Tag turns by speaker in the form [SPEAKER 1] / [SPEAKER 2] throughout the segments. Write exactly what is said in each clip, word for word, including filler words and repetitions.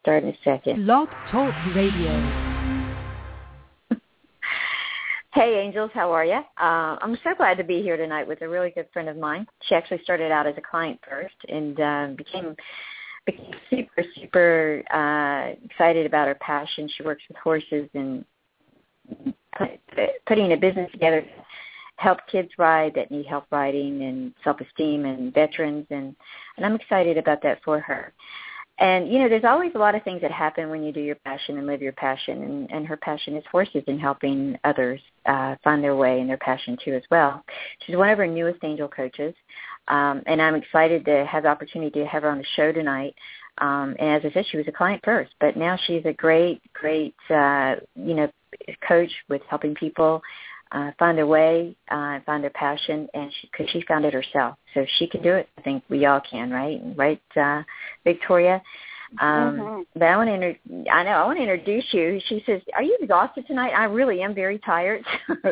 [SPEAKER 1] Start in a second.
[SPEAKER 2] Blog Talk Radio.
[SPEAKER 1] Hey, Angels, how are you? Uh, I'm so glad to be here tonight with a really good friend of mine. She actually started out as a client first and uh, became became super, super uh, excited about her passion. She works with horses and put, putting a business together to help kids ride that need help riding and self-esteem and veterans, and, and I'm excited about that for her. And, you know, there's always a lot of things that happen when you do your passion and live your passion, and, and her passion is horses and helping others uh, find their way and their passion, too, as well. She's one of our newest angel coaches, um, and I'm excited to have the opportunity to have her on the show tonight. Um, and as I said, she was a client first, but now she's a great, great, uh, you know, coach with helping people Uh, find their way, uh, find their passion, and she, cause she found it herself. So if she can do it, I think we all can, right? Right, uh, Victoria? Um,
[SPEAKER 3] mm-hmm.
[SPEAKER 1] But I want to, inter- I know, I want to introduce you. She says, are you exhausted tonight? I really am very tired.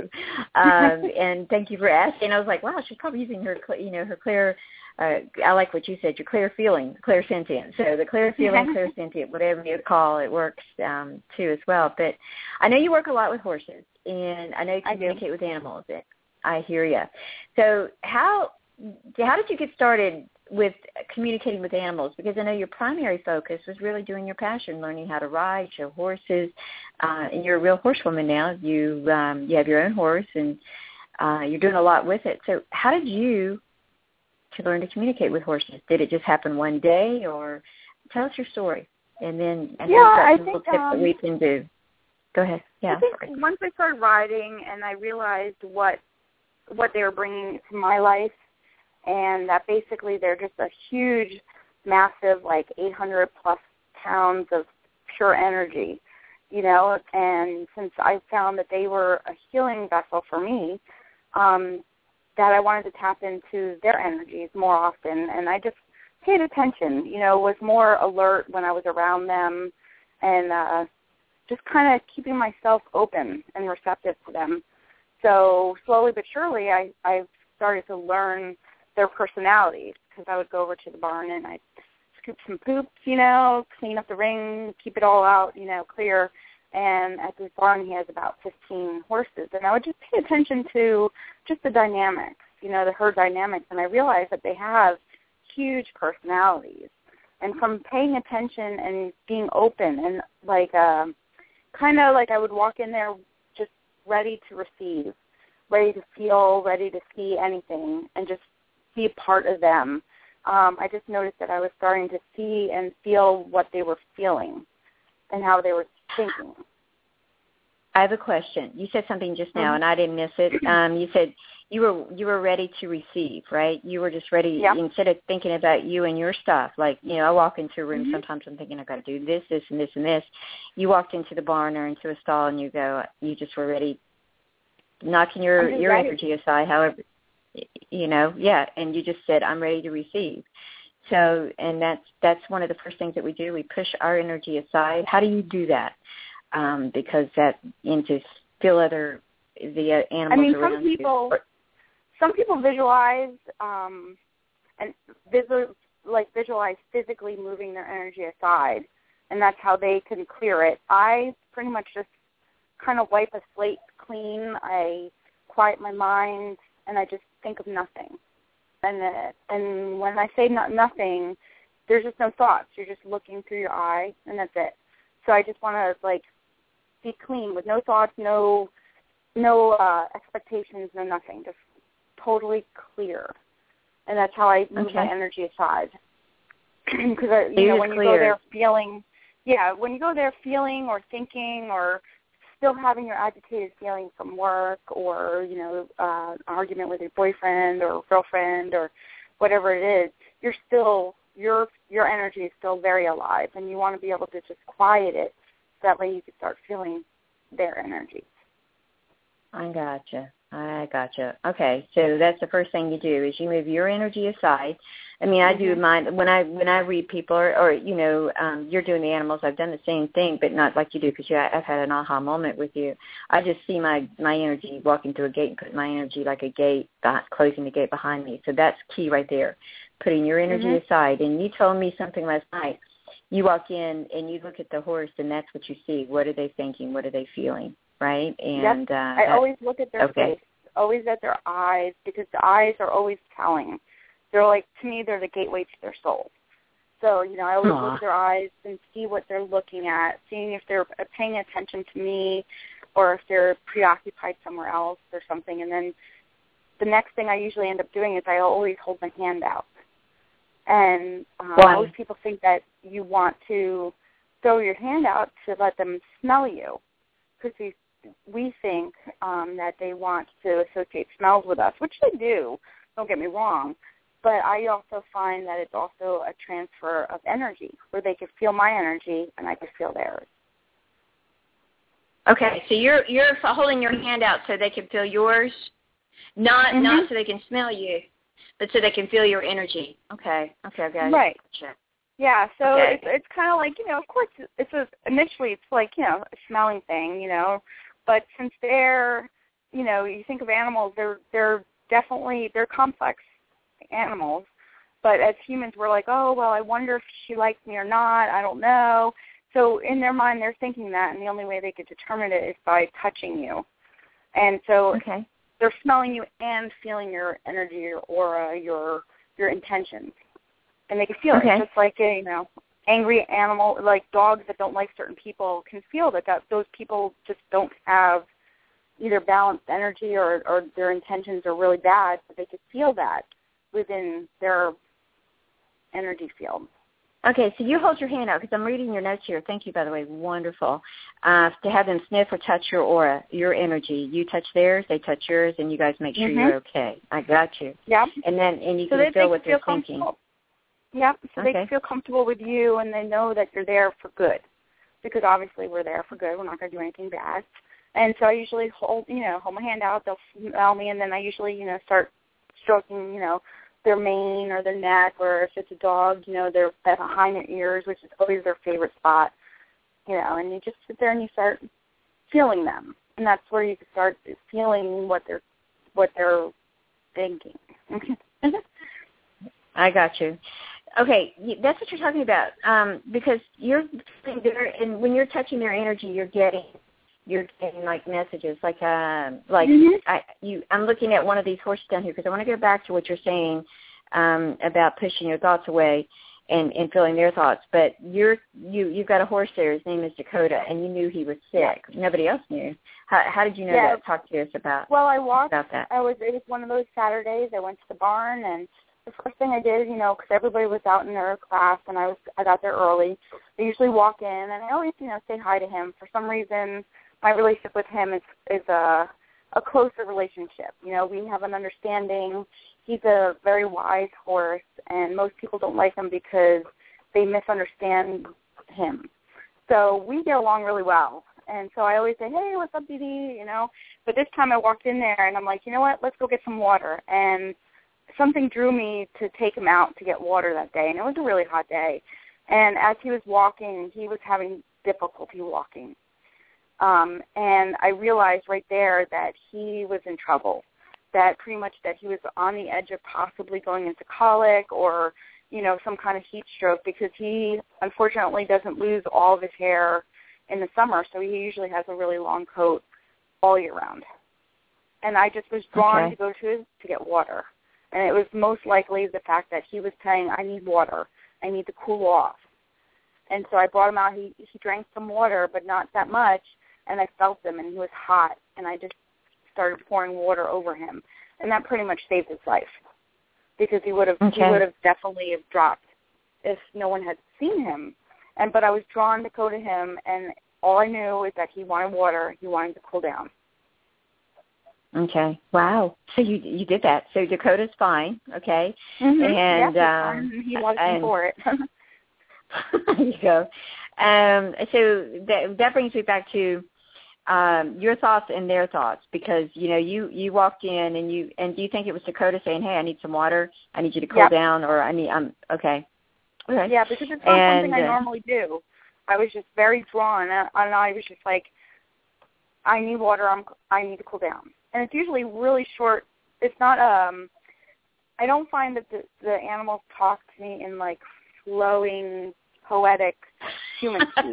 [SPEAKER 1] um, and thank you for asking. I was like, wow, she's probably using her, you know, her clear, uh, I like what you said, your clear feeling, clear sentient. So the clear feeling, clear sentient, whatever you call it, works um, too as well. But I know you work a lot with horses, and I know you communicate with animals. I hear you. So how how did you get started with communicating with animals? Because I know your primary focus was really doing your passion, learning how to ride, show horses, uh, and you're a real horsewoman now. You um, you have your own horse, and uh, you're doing a lot with it. So how did you to learn to communicate with horses? Did it just happen one day, or tell us your story, and then and
[SPEAKER 3] yeah,
[SPEAKER 1] got
[SPEAKER 3] I
[SPEAKER 1] some
[SPEAKER 3] think
[SPEAKER 1] little tips
[SPEAKER 3] um,
[SPEAKER 1] that we can do. Go ahead. Yeah.
[SPEAKER 3] I think
[SPEAKER 1] sorry.
[SPEAKER 3] once I started riding and I realized what what they were bringing to my life, and that basically they're just a huge, massive, like eight hundred plus pounds of pure energy, you know. And since I found that they were a healing vessel for me, um, that I wanted to tap into their energies more often, and I just paid attention, you know, was more alert when I was around them, and uh, just kind of keeping myself open and receptive to them. So slowly but surely, I, I started to learn their personalities, because I would go over to the barn and I'd scoop some poops, you know, clean up the ring, keep it all out, you know, clear. And at this barn, he has about fifteen horses. And I would just pay attention to just the dynamics, you know, the herd dynamics. And I realized that they have huge personalities. And from paying attention and being open and like uh, kind of like I would walk in there just ready to receive, ready to feel, ready to see anything, and just be a part of them. Um, I just noticed that I was starting to see and feel what they were feeling and how they were thinking.
[SPEAKER 1] I have a question. You said something just now,
[SPEAKER 3] mm-hmm.
[SPEAKER 1] and I didn't miss it. Um, you said you were you were ready to receive, right? You were just ready,
[SPEAKER 3] yeah.
[SPEAKER 1] instead of thinking about you and your stuff. Like, you know, I walk into a room,
[SPEAKER 3] mm-hmm.
[SPEAKER 1] sometimes I'm thinking I've got to do this, this, and this, and this. You walked into the barn or into a stall, and you go, you just were ready, knocking your, your
[SPEAKER 3] ready.
[SPEAKER 1] energy aside, however, you know, yeah, and you just said, I'm ready to receive. So, and that's that's one of the first things that we do. We push our energy aside. How do you do that? Um, because that, and to feel other, the uh, animals
[SPEAKER 3] I mean,
[SPEAKER 1] around
[SPEAKER 3] some people,
[SPEAKER 1] you.
[SPEAKER 3] some people visualize um, and visual, like visualize physically moving their energy aside, and that's how they can clear it. I pretty much just kind of wipe a slate clean. I quiet my mind, and I just think of nothing. And uh, and when I say not nothing, there's just no thoughts. You're just looking through your eye, and that's it. So I just want to like be clean with no thoughts, no no uh, expectations, no nothing, just totally clear. And that's how I move
[SPEAKER 1] okay.
[SPEAKER 3] my energy aside. Because you
[SPEAKER 1] You're
[SPEAKER 3] know when
[SPEAKER 1] clear.
[SPEAKER 3] you go there feeling, yeah, when you go there feeling or thinking or still having your agitated feeling from work or, you know, uh, an argument with your boyfriend or girlfriend or whatever it is, you're still, your your energy is still very alive, and you want to be able to just quiet it so that way you can start feeling their energy.
[SPEAKER 1] I gotcha. I gotcha. Okay, so that's the first thing you do is you move your energy aside. I mean, I
[SPEAKER 3] mm-hmm.
[SPEAKER 1] do mine when I when I read people, or, or you know, um, you're doing the animals. I've done the same thing, but not like you do because yeah, I've had an aha moment with you. I just see my my energy walking through a gate and put my energy like a gate, closing the gate behind me. So that's key right there, putting your energy
[SPEAKER 3] mm-hmm.
[SPEAKER 1] aside. And you told me something last night. you walk in and you look at the horse, and that's what you see. What are they thinking? What are they feeling? Right? And
[SPEAKER 3] yep.
[SPEAKER 1] uh,
[SPEAKER 3] I always look at their
[SPEAKER 1] okay.
[SPEAKER 3] face, always at their eyes, because the eyes are always telling. They're like, to me, they're the gateway to their soul. So, you know, I always
[SPEAKER 1] Aww.
[SPEAKER 3] look at their eyes and see what they're looking at, seeing if they're paying attention to me or if they're preoccupied somewhere else or something. And then the next thing I usually end up doing is I always hold my hand out. And um, most people think that you want to throw your hand out to let them smell you, because we, we think um, that they want to associate smells with us, which they do, don't get me wrong. But I also find that it's also a transfer of energy, where they can feel my energy and I can feel theirs.
[SPEAKER 1] Okay, so you're you're holding your hand out so they can feel yours, not
[SPEAKER 3] mm-hmm.
[SPEAKER 1] not so they can smell you, but so they can feel your energy. Okay, okay, I got it.
[SPEAKER 3] Right.
[SPEAKER 1] Sure.
[SPEAKER 3] Yeah, so
[SPEAKER 1] okay.
[SPEAKER 3] it's it's kind of like, you know, of course, it's a, initially it's like, you know, a smelling thing, you know, but since they're, you know, you think of animals, they're they're definitely, they're complex animals, but as humans we're like, oh, well, I wonder if she likes me or not, I don't know. So in their mind they're thinking that, and the only way they could determine it is by touching you. And so
[SPEAKER 1] okay.
[SPEAKER 3] they're smelling you and feeling your energy, your aura, your your intentions. And they can feel
[SPEAKER 1] okay.
[SPEAKER 3] it, just like a, you know, angry animal, like dogs that don't like certain people can feel that, that those people just don't have either balanced energy or, or their intentions are really bad, but they can feel that within their energy field.
[SPEAKER 1] Okay, so you hold your hand out, because I'm reading your notes here. Thank you, by the way. Wonderful. Uh, to have them sniff or touch your aura, your energy. You touch theirs, they touch yours, and you guys make sure
[SPEAKER 3] mm-hmm.
[SPEAKER 1] you're okay. I got you.
[SPEAKER 3] Yeah.
[SPEAKER 1] And then and you
[SPEAKER 3] so
[SPEAKER 1] can feel what
[SPEAKER 3] feel
[SPEAKER 1] they're thinking.
[SPEAKER 3] Yep, so
[SPEAKER 1] okay.
[SPEAKER 3] they feel comfortable with you, and they know that you're there for good, because obviously we're there for good. We're not going to do anything bad. And so I usually hold, you know, hold my hand out. They'll smell me, and then I usually, you know, start stroking, you know, their mane or their neck, or if it's a dog, you know, their behind their ears, which is always their favorite spot, you know, and you just sit there and you start feeling them, and that's where you can start feeling what they're what they're thinking.
[SPEAKER 1] I got you. Okay, that's what you're talking about, um, because you're and when you're touching their energy, you're getting you're getting like messages, like uh, like
[SPEAKER 3] mm-hmm.
[SPEAKER 1] I you. I'm looking at one of these horses down here because I want to go back to what you're saying um, about pushing your thoughts away and, and feeling their thoughts. But you're you you've got a horse there. His name is Dakota, and you knew he was sick. Yeah. Nobody else knew. How, how did you know
[SPEAKER 3] yeah.
[SPEAKER 1] that? Talk to us about.
[SPEAKER 3] Well, I walked.
[SPEAKER 1] About that.
[SPEAKER 3] I was. It was one of those Saturdays. I went to the barn, and the first thing I did, you know, because everybody was out in their class, and I was I got there early. I usually walk in, and I always, you know, say hi to him. For some reason, my relationship with him is is a a closer relationship. You know, we have an understanding. He's a very wise horse, and most people don't like him because they misunderstand him. So we get along really well. And so I always say, hey, what's up, D D? You know. But this time I walked in there, and I'm like, you know what? Let's go get some water. And something drew me to take him out to get water that day, and it was a really hot day. And as he was walking, he was having difficulty walking. Um, and I realized right there that he was in trouble, that pretty much that he was on the edge of possibly going into colic or, you know, some kind of heat stroke, because he unfortunately doesn't lose all of his hair in the summer, so he usually has a really long coat all year round. And I just was drawn
[SPEAKER 1] okay.
[SPEAKER 3] to go to his, to get water. And it was most likely the fact that he was saying, I need water. I need to cool off. And so I brought him out. He, he drank some water, but not that much. And I felt him, and he was hot. And I just started pouring water over him. And that pretty much saved his life, because he would have
[SPEAKER 1] okay.
[SPEAKER 3] he would have definitely have dropped if no one had seen him. And but I was drawn to go to him, and all I knew is that he wanted water. He wanted to cool down.
[SPEAKER 1] Okay. Wow. So you you did that. So Dakota's fine. Okay.
[SPEAKER 3] Mm-hmm.
[SPEAKER 1] And
[SPEAKER 3] yeah,
[SPEAKER 1] um,
[SPEAKER 3] he loves me for it.
[SPEAKER 1] There you go. Um, so that that brings me back to um, your thoughts and their thoughts, because you know you, you walked in and you and do you think it was Dakota saying, "Hey, I need some water. I need you to cool
[SPEAKER 3] yep.
[SPEAKER 1] down," or I need I'm okay. Okay.
[SPEAKER 3] Yeah, because it's not
[SPEAKER 1] and,
[SPEAKER 3] something I
[SPEAKER 1] uh,
[SPEAKER 3] normally do. I was just very drawn, and I was just like, I need water. I'm I need to cool down. And it's usually really short. It's not, um, I don't find that the, the animals talk to me in like flowing poetic human speak.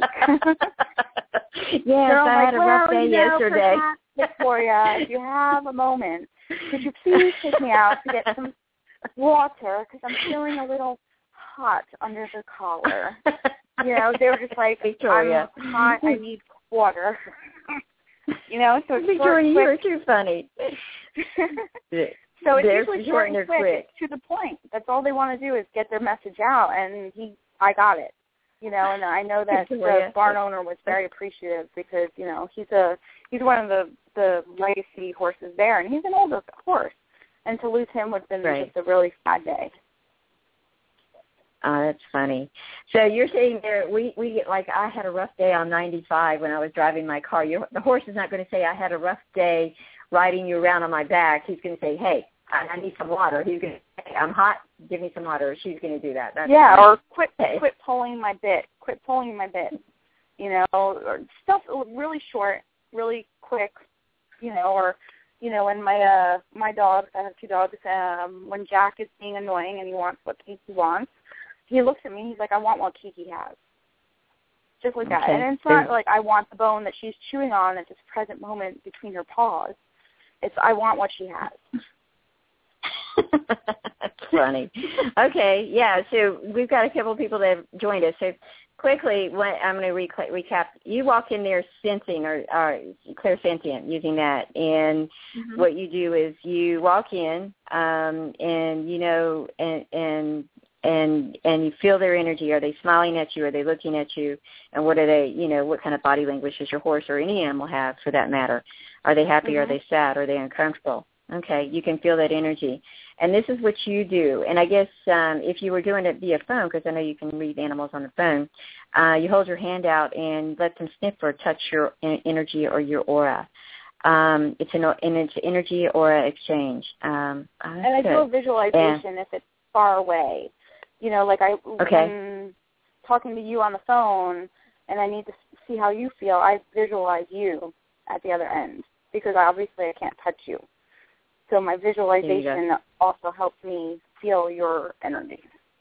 [SPEAKER 1] Yes, I
[SPEAKER 3] like,
[SPEAKER 1] had a
[SPEAKER 3] well,
[SPEAKER 1] rough day
[SPEAKER 3] you know,
[SPEAKER 1] yesterday.
[SPEAKER 3] Perhaps, Victoria, if you have a moment, could you please take me out to get some water because I'm feeling a little hot under the collar. You know, they were just like,
[SPEAKER 1] Victoria.
[SPEAKER 3] I'm hot, I need water. You know, so it's
[SPEAKER 1] Victoria,
[SPEAKER 3] short,
[SPEAKER 1] you are too funny.
[SPEAKER 3] So it's
[SPEAKER 1] They're
[SPEAKER 3] usually short and quick.
[SPEAKER 1] quick.
[SPEAKER 3] It's to the point. That's all they want to do is get their message out, and he, I got it. You know, and I know that
[SPEAKER 1] Victoria.
[SPEAKER 3] the barn owner was very appreciative because, you know, he's a he's one of the, the legacy horses there, and he's an older horse. And to lose him would have been
[SPEAKER 1] Right.
[SPEAKER 3] just a really sad day.
[SPEAKER 1] Oh, that's funny. So you're saying there, we, we get like, I had a rough day on ninety-five when I was driving my car. You're, the horse is not going to say, I had a rough day riding you around on my back. He's going to say, hey, I, I need some water. He's going to say, I'm hot, give me some water. She's going to do that. That's
[SPEAKER 3] yeah,
[SPEAKER 1] funny.
[SPEAKER 3] or quit
[SPEAKER 1] Okay.
[SPEAKER 3] quit pulling my bit. Quit pulling my bit. You know, or stuff really short, really quick, you know, or, you know, when my uh my dogs, I have two dogs, um, when Jack is being annoying and he wants what Kiki wants, he looks at me, he's like, I want what Kiki has. Just like that.
[SPEAKER 1] Okay.
[SPEAKER 3] And it's not like I want the bone that she's chewing on at this present moment between her paws. It's I want what she has.
[SPEAKER 1] That's funny. Okay, yeah, so we've got a couple of people that have joined us. So quickly, when, I'm going to re- recap. You walk in there sensing or, or clairsentient, using that, and
[SPEAKER 3] Mm-hmm.
[SPEAKER 1] what you do is you walk in um, and, you know, and, and and and you feel their energy. Are they smiling at you? Are they looking at you? And what are they, you know, what kind of body language does your horse or any animal have for that matter? Are they happy?
[SPEAKER 3] Mm-hmm.
[SPEAKER 1] Are they sad? Are they uncomfortable? Okay, you can feel that energy. And this is what you do. And I guess um, if you were doing it via phone, because I know you can read animals on the phone, uh, you hold your hand out and let them sniff or touch your energy or your aura. Um, it's an, and it's energy aura exchange. Um,
[SPEAKER 3] and I do a visualization and, if it's far away. You know, like I,
[SPEAKER 1] okay.
[SPEAKER 3] when talking to you on the phone and I need to see how you feel, I visualize you at the other end because obviously I can't touch you. So my visualization also helps me feel your energy.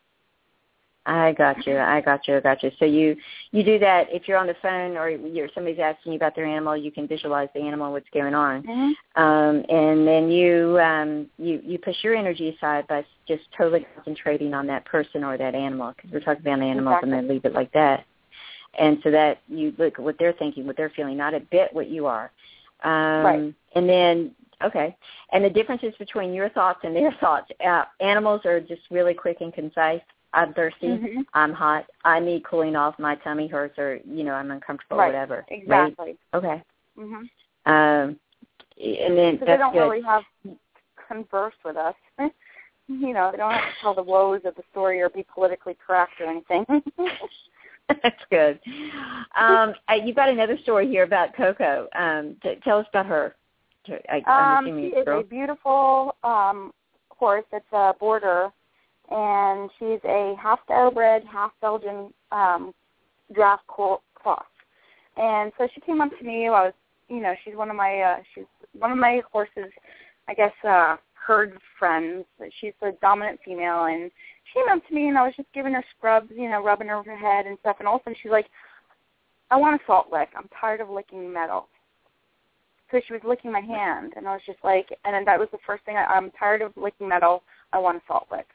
[SPEAKER 1] I got you. I got you. I got you. So you, you do that if you're on the phone or you're, somebody's asking you about their animal, you can visualize the animal, what's going on.
[SPEAKER 3] Mm-hmm.
[SPEAKER 1] Um, and then you, um, you, you push your energy aside by just totally concentrating on that person or that animal, because we're talking about the animals
[SPEAKER 3] exactly.
[SPEAKER 1] and then leave it like that. And so that you look at what they're thinking, what they're feeling, not a bit what you are. Um,
[SPEAKER 3] right.
[SPEAKER 1] And then, okay. And the differences between your thoughts and their thoughts, uh, animals are just really quick and concise. I'm thirsty.
[SPEAKER 3] Mm-hmm.
[SPEAKER 1] I'm hot. I need cooling off. My tummy hurts, or you know, I'm uncomfortable,
[SPEAKER 3] right.
[SPEAKER 1] whatever.
[SPEAKER 3] Exactly.
[SPEAKER 1] Right? Okay.
[SPEAKER 3] Mm-hmm.
[SPEAKER 1] Um, and then
[SPEAKER 3] so
[SPEAKER 1] that's
[SPEAKER 3] they don't
[SPEAKER 1] good.
[SPEAKER 3] really have converse with us. You know, they don't have to tell the woes of the story or be politically correct or anything.
[SPEAKER 1] That's good. Um, you've got another story here about Coco. Um, t- tell us about her. I, I'm
[SPEAKER 3] um,
[SPEAKER 1] assuming
[SPEAKER 3] she is
[SPEAKER 1] girl.
[SPEAKER 3] a beautiful um, horse. It's a border. And she's a half thoroughbred, half Belgian um, draft cross. And so she came up to me. I was, you know, she's one of my, uh, she's one of my horses, I guess, uh, herd friends. She's a dominant female, and she came up to me, and I was just giving her scrubs, you know, rubbing her over her head and stuff. And all of a sudden, she's like, "I want a salt lick. I'm tired of licking metal." So she was licking my hand, and I was just like, and then that was the first thing. I, I'm tired of licking metal. I want a salt lick.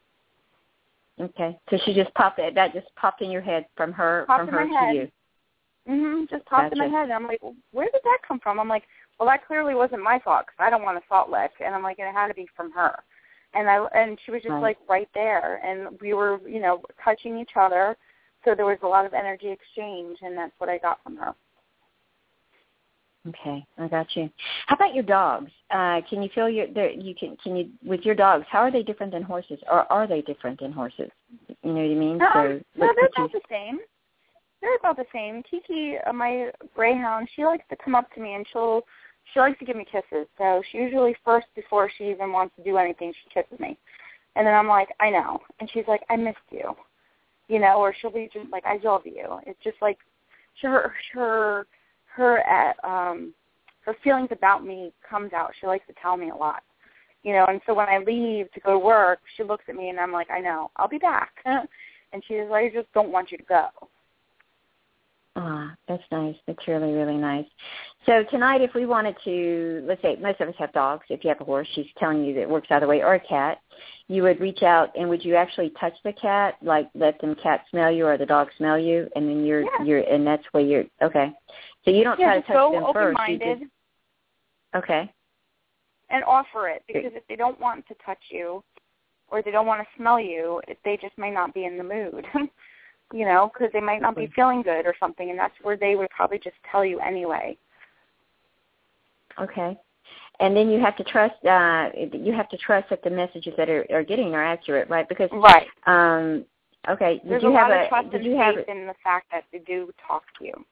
[SPEAKER 1] Okay, so she just popped it. That just popped in your head from her,
[SPEAKER 3] popped
[SPEAKER 1] from her
[SPEAKER 3] in my head.
[SPEAKER 1] to you.
[SPEAKER 3] Mhm, just popped
[SPEAKER 1] Gotcha.
[SPEAKER 3] in my head, and I'm like, well, where did that come from? I'm like, well, that clearly wasn't my fault because I don't want a salt lick, and I'm like, it had to be from her. And I and she was just
[SPEAKER 1] right.
[SPEAKER 3] like right there, and we were, you know, touching each other, so there was a lot of energy exchange, and that's what I got from her.
[SPEAKER 1] Okay, I got you. How about your dogs? Uh, can you feel your? You can. Can you with your dogs? How are they different than horses, or are they different than horses? You know what I mean?
[SPEAKER 3] No,
[SPEAKER 1] so,
[SPEAKER 3] no,
[SPEAKER 1] what,
[SPEAKER 3] they're
[SPEAKER 1] what
[SPEAKER 3] about
[SPEAKER 1] you,
[SPEAKER 3] the same. They're about the same. Kiki, uh, my greyhound, she likes to come up to me and she'll she likes to give me kisses. So she usually first before she even wants to do anything, she kisses me, and then I'm like, I know, and she's like, I missed you, you know, or she'll be just like, I love you. It's just like her her her at um her feelings about me comes out. She likes to tell me a lot, you know, and so when I leave to go to work, she looks at me and I'm like, I know, I'll be back. And she says, I just don't want you to go.
[SPEAKER 1] Ah, that's nice. That's really, really nice. So tonight, if we wanted to, let's say most of us have dogs. If you have a horse, she's telling you that it works out of the way, or a cat, you would reach out and would you actually touch the cat, like let them cat smell you or the dog smell you, and then you're
[SPEAKER 3] yeah.
[SPEAKER 1] you're and that's where you're okay. So you don't
[SPEAKER 3] yeah,
[SPEAKER 1] try to
[SPEAKER 3] just
[SPEAKER 1] touch
[SPEAKER 3] go
[SPEAKER 1] them
[SPEAKER 3] open-minded
[SPEAKER 1] first. You just, okay.
[SPEAKER 3] And offer it, because if they don't want to touch you or they don't want to smell you, they just may not be in the mood. You know, because they might not be feeling good or something, and that's where they would probably just tell you anyway.
[SPEAKER 1] Okay. And then you have to trust. Uh, you have to trust that the messages that are, are getting are accurate, right? Because
[SPEAKER 3] right.
[SPEAKER 1] Um, okay. Did
[SPEAKER 3] There's
[SPEAKER 1] you
[SPEAKER 3] a
[SPEAKER 1] have
[SPEAKER 3] lot
[SPEAKER 1] a,
[SPEAKER 3] of trust
[SPEAKER 1] did
[SPEAKER 3] and
[SPEAKER 1] you
[SPEAKER 3] faith
[SPEAKER 1] have,
[SPEAKER 3] in the fact that they do talk to you.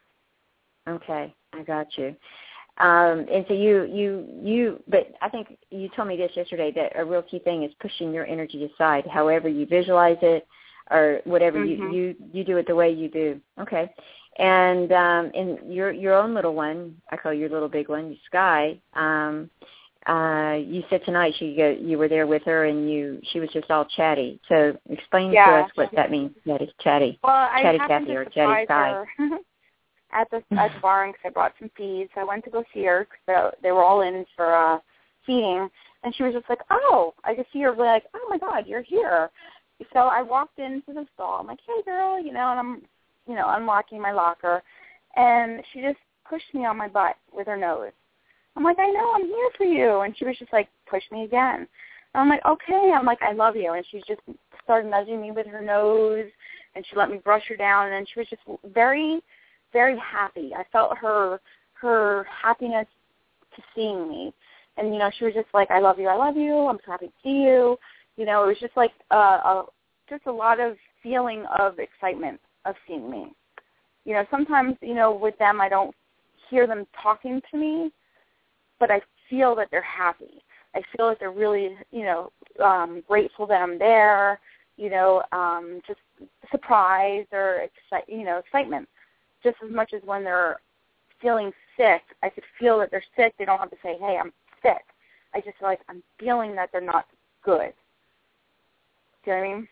[SPEAKER 1] Okay, I got you. Um, and so you, you, you, but I think you told me this yesterday, that a real key thing is pushing your energy aside, however you visualize it or whatever,
[SPEAKER 3] mm-hmm.
[SPEAKER 1] you, you, you do it the way you do. Okay. And, um, and your, your own little one, I call your little big one, Sky, um, uh, you said tonight she go, you were there with her and you, she was just all chatty. So explain
[SPEAKER 3] yeah.
[SPEAKER 1] to us what that means, that is chatty.
[SPEAKER 3] Well,
[SPEAKER 1] chatty
[SPEAKER 3] I happened
[SPEAKER 1] Kathy
[SPEAKER 3] to
[SPEAKER 1] or
[SPEAKER 3] surprise
[SPEAKER 1] chatty Sky.
[SPEAKER 3] her at the, at the barn because I brought some feeds. So I went to go see her because they were all in for uh, feeding. And she was just like, oh, I could see her like, oh, my God, you're here. So I walked into the stall. I'm like, hey, girl, you know, and I'm, you know, unlocking my locker. And she just pushed me on my butt with her nose. I'm like, I know, I'm here for you. And she was just like, push me again. And I'm like, okay. I'm like, I love you. And she just started nudging me with her nose, and she let me brush her down. And then she was just very, very happy. I felt her her happiness to seeing me. And, you know, she was just like, I love you, I love you. I'm so happy to see you. You know, it was just like uh, a, just a lot of feeling of excitement of seeing me. You know, sometimes, you know, with them I don't hear them talking to me, but I feel that they're happy. I feel that they're really, you know, um, grateful that I'm there, you know, um, just surprised or, excite, you know, excitement. Just as much as when they're feeling sick, I could feel that they're sick. They don't have to say, hey, I'm sick. I just feel like I'm feeling that they're not good. Do you know what I mean?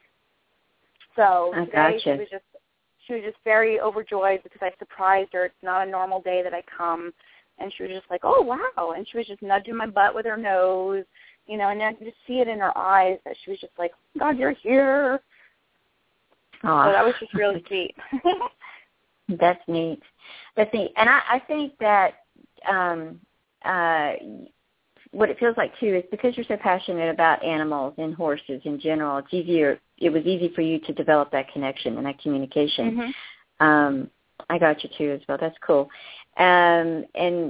[SPEAKER 3] So
[SPEAKER 1] I
[SPEAKER 3] today
[SPEAKER 1] gotcha.
[SPEAKER 3] she was just she was just very overjoyed because I surprised her. It's not a normal day that I come. And she was just like, oh, wow. And she was just nudging my butt with her nose, you know, and I could just see it in her eyes that she was just like, God, you're here.
[SPEAKER 1] Aww.
[SPEAKER 3] So that was just really sweet.
[SPEAKER 1] That's neat. That's neat. And I, I think that um, uh, what it feels like, too, is because you're so passionate about animals and horses in general, it's easier, it was easy for you to develop that connection and that communication.
[SPEAKER 3] Mm-hmm.
[SPEAKER 1] Um, I got you, too, as well. That's cool. Um, and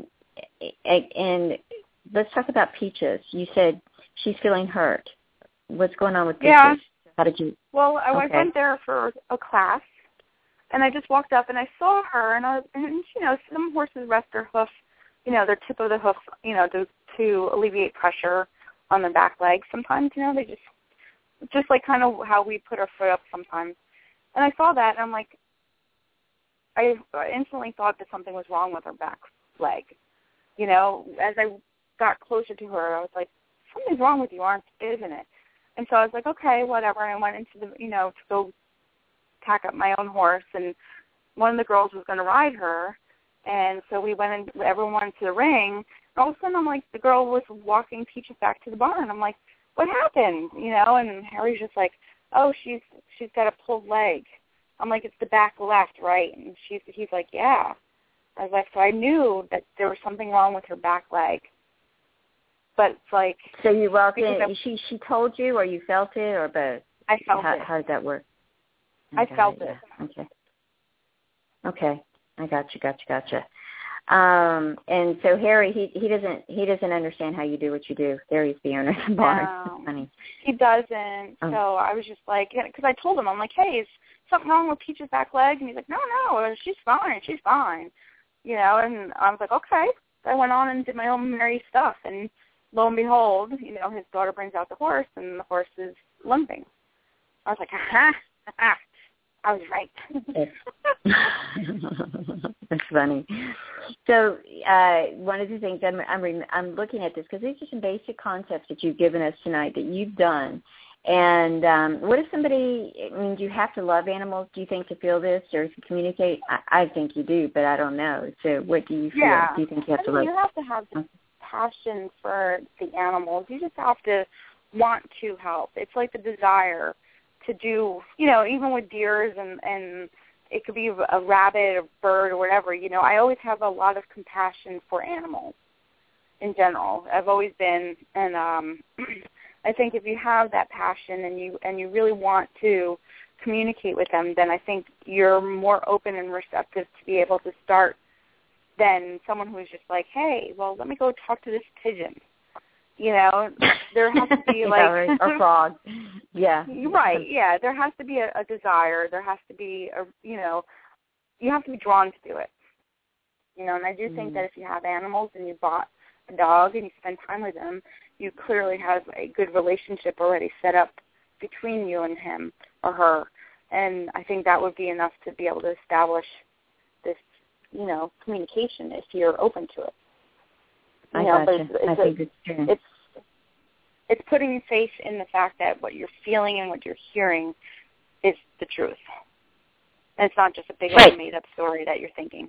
[SPEAKER 1] and let's talk about Peaches. You said she's feeling hurt. What's going on with Peaches?
[SPEAKER 3] Yeah.
[SPEAKER 1] How did you?
[SPEAKER 3] Well, I
[SPEAKER 1] okay.
[SPEAKER 3] went there for a class, and I just walked up and I saw her, and, I, and you know, some horses rest their hoof, you know, their tip of the hoof, you know, to to alleviate pressure on their back legs. Sometimes, you know, they just just like kind of how we put our foot up sometimes. And I saw that, and I'm like, I instantly thought that something was wrong with her back leg. You know, as I got closer to her, I was like, something's wrong with you, aren't, isn't it? And so I was like, okay, whatever. And I went into the, you know, to go pack up my own horse, and one of the girls was going to ride her. And so we went in, everyone went to the ring. And all of a sudden, I'm like, the girl was walking Peaches back to the barn. I'm like, what happened? You know, and Harry's just like, oh, she's she's got a pulled leg. I'm like, it's the back left, right? And she's, he's like, yeah. I was like, so I knew that there was something wrong with her back leg. But it's like...
[SPEAKER 1] So you walked in, I, she she told you, or you felt it, or both?
[SPEAKER 3] I felt
[SPEAKER 1] how,
[SPEAKER 3] it.
[SPEAKER 1] How did that work?
[SPEAKER 3] I, I felt it.
[SPEAKER 1] Yeah. Okay. Okay. I got you, got you, got you. Um, and so Harry, he he doesn't he doesn't understand how you do what you do. Harry's the owner of the barn.
[SPEAKER 3] No,
[SPEAKER 1] funny.
[SPEAKER 3] He doesn't.
[SPEAKER 1] Oh.
[SPEAKER 3] So I was just like, because I told him, I'm like, hey, is something wrong with Peach's back leg? And he's like, no, no, she's fine, she's fine. You know, and I was like, okay. So I went on and did my own merry stuff, and lo and behold, you know, his daughter brings out the horse, and the horse is limping. I was like, aha, aha. I was right.
[SPEAKER 1] That's funny. So uh, one of the things I'm I'm, I'm looking at this because these are some basic concepts that you've given us tonight that you've done, And um, what if somebody, I mean, do you have to love animals, do you think, to feel this or to communicate? I, I think you do, but I don't know. So what do you feel?
[SPEAKER 3] Yeah.
[SPEAKER 1] Do you think you have
[SPEAKER 3] I
[SPEAKER 1] to
[SPEAKER 3] mean,
[SPEAKER 1] love?
[SPEAKER 3] You have to have the passion for the animals. You just have to want to help. It's like the desire to do, you know, even with deers and, and it could be a rabbit, a bird, or whatever. You know, I always have a lot of compassion for animals in general. I've always been, and um, I think if you have that passion and you and you really want to communicate with them, then I think you're more open and receptive to be able to start than someone who's just like, hey, well, let me go talk to this pigeon. You know, there has to be like
[SPEAKER 1] yeah, or frog. Yeah.
[SPEAKER 3] Right. Yeah. There has to be a, a desire. There has to be a, you know, you have to be drawn to do it. You know, and I do think mm. that if you have animals and you bought a dog and you spend time with them, you clearly have a good relationship already set up between you and him or her. And I think that would be enough to be able to establish this, you know, communication if you're open to it. You
[SPEAKER 1] I
[SPEAKER 3] know,
[SPEAKER 1] gotcha.
[SPEAKER 3] but it's, it's
[SPEAKER 1] I
[SPEAKER 3] a,
[SPEAKER 1] think it's true.
[SPEAKER 3] It's, it's putting faith in the fact that what you're feeling and what you're hearing is the truth. And it's not just a big
[SPEAKER 1] right.
[SPEAKER 3] old made-up story that you're thinking.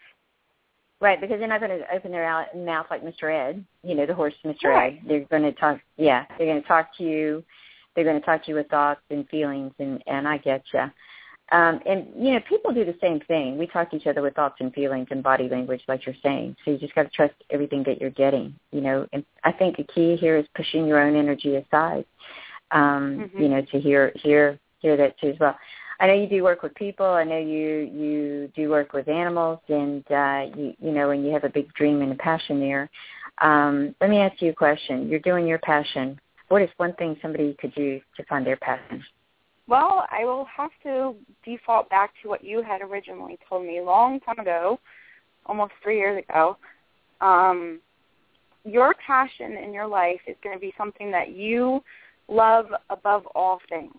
[SPEAKER 1] Right, because they're not going to open their mouth like Mister Ed, you know, the horse Mister
[SPEAKER 3] Right.
[SPEAKER 1] Ed. They're going to talk, yeah, they're going to talk to you. They're going to talk to you with thoughts and feelings, and, and I get you. Um, and, you know, people do the same thing. We talk to each other with thoughts and feelings and body language, like you're saying. So you just got to trust everything that you're getting, you know. And I think the key here is pushing your own energy aside, um,
[SPEAKER 3] mm-hmm.
[SPEAKER 1] you know, to hear, hear, hear that too as well. I know you do work with people. I know you, you do work with animals, and, uh, you, you know, and you have a big dream and a passion there. Um, let me ask you a question. You're doing your passion. What is one thing somebody could do to find their passion?
[SPEAKER 3] Well, I will have to default back to what you had originally told me a long time ago, almost three years ago. Um, your passion in your life is going to be something that you love above all things.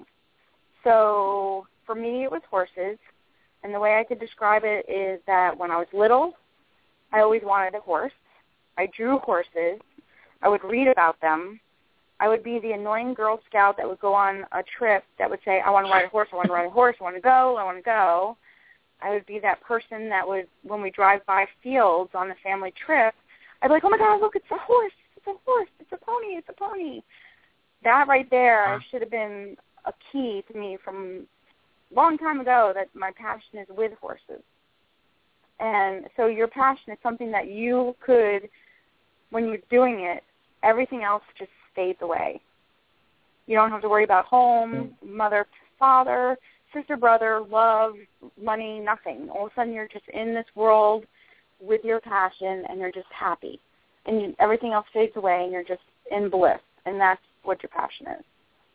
[SPEAKER 3] So for me, it was horses, and the way I could describe it is that when I was little, I always wanted a horse. I drew horses. I would read about them. I would be the annoying Girl Scout that would go on a trip that would say, I want to ride a horse, I want to ride a horse, I want to go, I want to go. I would be that person that would, when we drive by fields on a family trip, I'd be like, oh, my God, look, it's a horse, it's a horse, it's a pony, it's a pony. That right there should have been a key to me from a long time ago, that my passion is with horses. And so your passion is something that you could, when you're doing it, everything else just fades away. You don't have to worry about home, mother, father, sister, brother, love, money, nothing. All of a sudden you're just in this world with your passion and you're just happy. And you, everything else fades away and you're just in bliss. And that's what your passion is.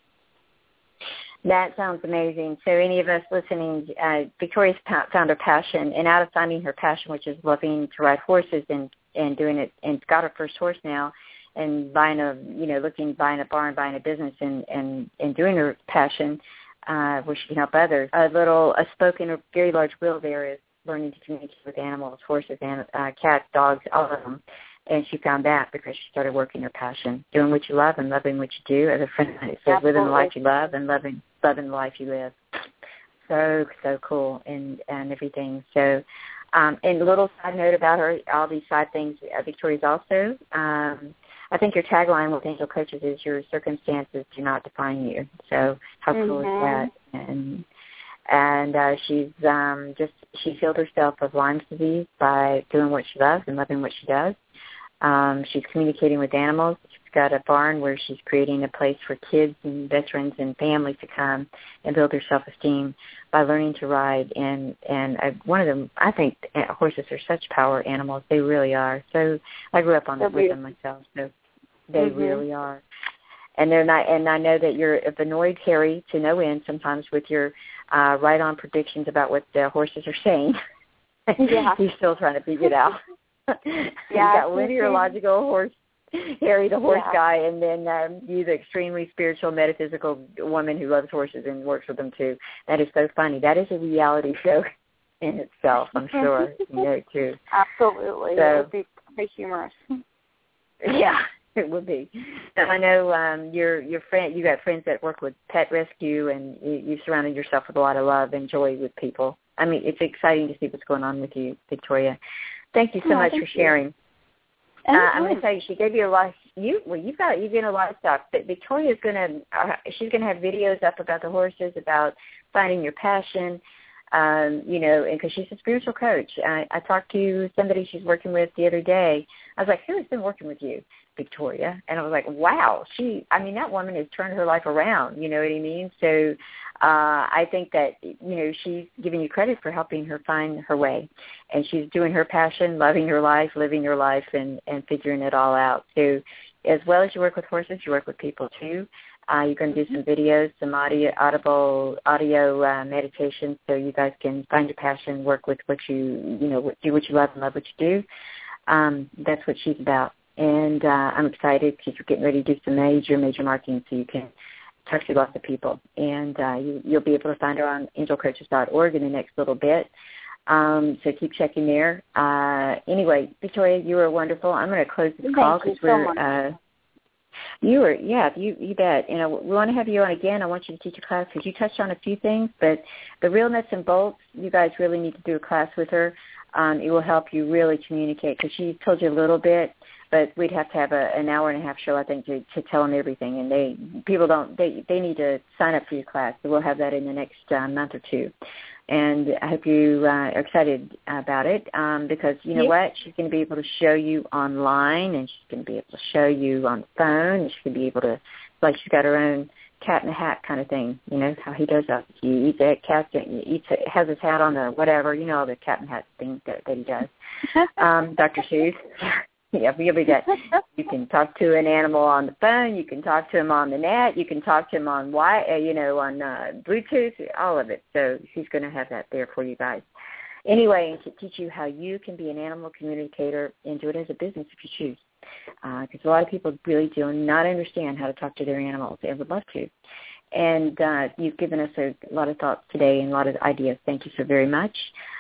[SPEAKER 1] That sounds amazing. So any of us listening, uh, Victoria's found her passion, and out of finding her passion, which is loving to ride horses and, and doing it, and got her first horse now, and buying a, you know, looking, buying a barn, buying a business, and, and, and doing her passion, uh, where she can help others. A little, a spoken, a very large will there is learning to communicate with animals, horses, and uh, cats, dogs, all of them. And she found that because she started working her passion, doing what you love and loving what you do. As a friend says,
[SPEAKER 3] Absolutely.
[SPEAKER 1] living the life you love and loving, loving the life you live. So, so cool and, and everything. So, um, and a little side note about her, all these side things, uh, Victoria's also, um, I think your tagline with Angel Coaches is your circumstances do not define you. So how cool
[SPEAKER 3] mm-hmm.
[SPEAKER 1] is that? And and uh, she's um, just, she healed herself of Lyme's disease by doing what she loves and loving what she does. Um, she's communicating with animals. She's got a barn where she's creating a place for kids and veterans and families to come and build their self-esteem by learning to ride. And, and I, one of them, I think horses are such power animals. They really are. So I grew up on the, with them myself. So they mm-hmm. really are. And they're not. And I know that you're annoyed, Harry, to no end sometimes with your uh, right-on predictions about what the horses are saying.
[SPEAKER 3] Yeah.
[SPEAKER 1] He's still trying to figure it out.
[SPEAKER 3] Yeah,
[SPEAKER 1] you got meteorological horse, Harry the horse
[SPEAKER 3] yeah.
[SPEAKER 1] guy, and then um, you the extremely spiritual, metaphysical woman who loves horses and works with them too. That is so funny. That is a reality show in itself, I'm sure. You know, too.
[SPEAKER 3] Absolutely.
[SPEAKER 1] So,
[SPEAKER 3] it would be quite humorous.
[SPEAKER 1] Yeah. it would be. And I know um, your your friend, you got friends that work with pet rescue, and you, you've surrounded yourself with a lot of love and joy with people. I mean, it's exciting to see what's going on with you, Victoria. Thank you so
[SPEAKER 3] oh,
[SPEAKER 1] much for sharing. Uh, I'm going to tell you, she gave you a lot. You well, you've got you've getting a lot of stuff. But Victoria's going to uh, she's going to have videos up about the horses, about finding your passion. Um, you know, and because she's a spiritual coach. I, I talked to somebody she's working with the other day. I was like, who has been working with you, Victoria? And I was like, wow, she, I mean, that woman has turned her life around, you know what I mean? So uh, I think that, you know, she's giving you credit for helping her find her way. And she's doing her passion, loving her life, living her life, and, and figuring it all out. So as well as you work with horses, you work with people too. Uh, you're going to do some videos, some audio, audible audio uh, meditations, so you guys can find your passion, work with what you, you know, do what you love and love what you do. Um, that's what she's about. And uh, I'm excited because you're getting ready to do some major, major marketing so you can talk to lots of people. And uh, you, you'll be able to find her on angel coaches dot org in the next little bit. Um, so keep checking there. Uh, anyway, Victoria, you were wonderful. I'm going to close this
[SPEAKER 3] Thank
[SPEAKER 1] call because
[SPEAKER 3] so
[SPEAKER 1] we're uh, – You were, yeah, you, you bet. You know, we want to have you on again. I want you to teach a class because you touched on a few things, but the real nuts and bolts, you guys really need to do a class with her. Um, it will help you really communicate because she told you a little bit, but we'd have to have a, an hour and a half show, I think, to, to tell them everything. And they people don't, they, they need to sign up for your class. So we'll have that in the next uh, month or two. And I hope you uh, are excited about it um, because, you know yeah. what, she's going to be able to show you online and she's going to be able to show you on the phone and she's going to be able to, like she's got her own cat in the hat kind of thing, you know, how he does that. He eats that cat, he eats, has his hat on the whatever, you know, the cat in the hat thing that, that he does. um, Doctor Seuss. Yeah, you'll be that. You can talk to an animal on the phone. You can talk to him on the net. You can talk to him on wi, uh, you know, on uh, Bluetooth, all of it. So she's going to have that there for you guys. Anyway, and to teach you how you can be an animal communicator and do it as a business if you choose. Because uh, a lot of people really do not understand how to talk to their animals. They would love to. And uh, you've given us a lot of thoughts today and a lot of ideas. Thank you so very much.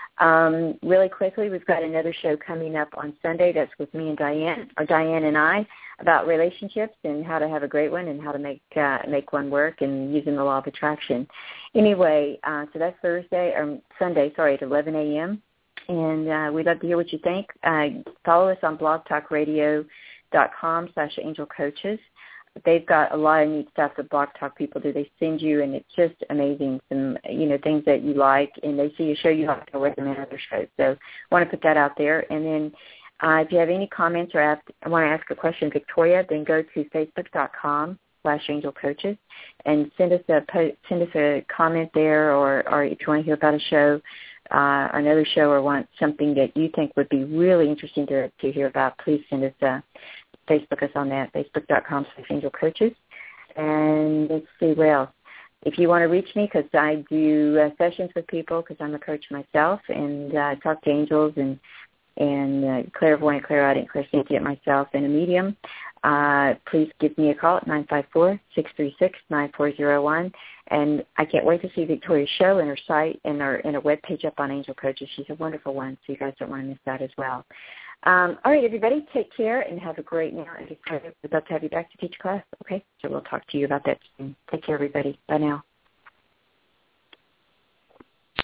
[SPEAKER 1] Um, really quickly, we've got another show coming up on Sunday. That's with me and Diane, or Diane and I, about relationships and how to have a great one and how to make uh, make one work and using the law of attraction. Anyway, uh, so that's Thursday or Sunday, sorry, at eleven a.m. And uh, we'd love to hear what you think. Uh, follow us on blog talk radio dot com slash angel coaches. They've got a lot of neat stuff that Blog Talk people do. They send you, and it's just amazing, some, you know, things that you like, and they see you, show you how to recommend other shows. So I want to put that out there. And then uh, if you have any comments or ask, want to ask a question, Victoria, then go to facebook dot com slash angel coaches and send us a send us a comment there, or, or if you want to hear about a show, uh, another show, or want something that you think would be really interesting to, to hear about, please send us a Facebook us on that, facebook dot com slash angel coaches. And let's see what else. If you want to reach me, because I do uh, sessions with people, because I'm a coach myself, and uh, talk to angels and and uh, clairvoyant, clairaudient, clairsentient myself, and a medium, uh, please give me a call at nine five four, six three six, nine four zero one. And I can't wait to see Victoria's show and her site and her, and her webpage up on Angel Coaches. She's a wonderful one, so you guys don't want to miss that as well. Um, all right, everybody, take care and have a great night. I'd love to have you back to teach class, okay? So we'll talk to you about that soon. Take care, everybody. Bye now.